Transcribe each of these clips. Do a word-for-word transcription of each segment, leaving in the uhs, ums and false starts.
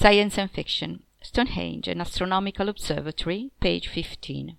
Science and Fiction, Stonehenge, an Astronomical Observatory, page fifteen.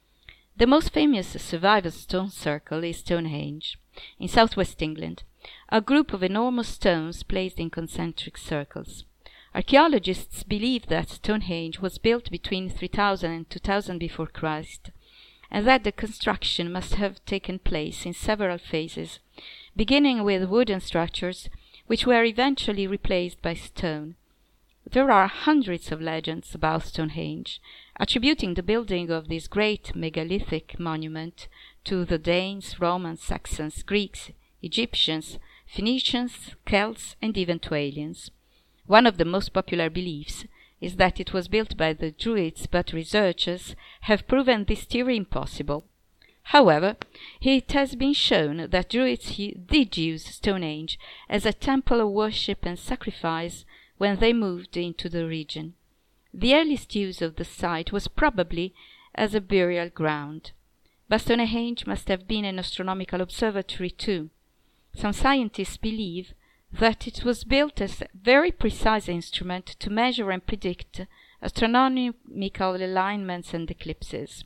The most famous surviving stone circle is Stonehenge, in southwest England, a group of enormous stones placed in concentric circles. Archaeologists believe that Stonehenge was built between three thousand and two thousand before Christ, and that the construction must have taken place in several phases, beginning with wooden structures, which were eventually replaced by stone. There are hundreds of legends about Stonehenge, attributing the building of this great megalithic monument to the Danes, Romans, Saxons, Greeks, Egyptians, Phoenicians, Celts, and even to aliens. One of the most popular beliefs is that it was built by the Druids, but researchers have proven this theory impossible. However, it has been shown that Druids did use Stonehenge as a temple of worship and sacrifice when they moved into the region. The earliest use of the site was probably as a burial ground. But Stonehenge must have been an astronomical observatory too. Some scientists believe that it was built as a very precise instrument to measure and predict astronomical alignments and eclipses.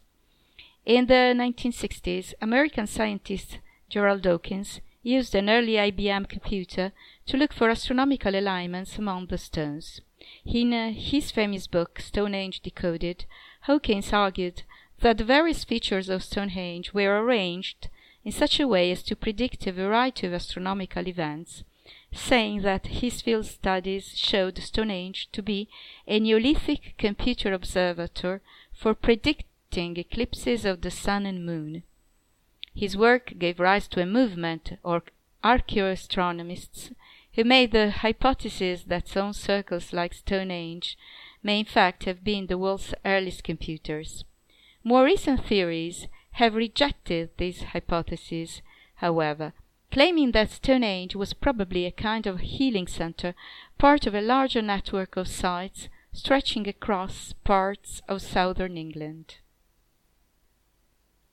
In the nineteen sixties, American scientist Gerald Dawkins used an early I B M computer to look for astronomical alignments among the stones. In uh, his famous book, Stonehenge Decoded, Hawkins argued that the various features of Stonehenge were arranged in such a way as to predict a variety of astronomical events, saying that his field studies showed Stonehenge to be a Neolithic computer observatory for predicting eclipses of the sun and moon. His work gave rise to a movement of archaeoastronomists who made the hypothesis that stone circles like Stonehenge may in fact have been the world's earliest computers. More recent theories have rejected these hypotheses, however, claiming that Stonehenge was probably a kind of healing center, part of a larger network of sites stretching across parts of southern England.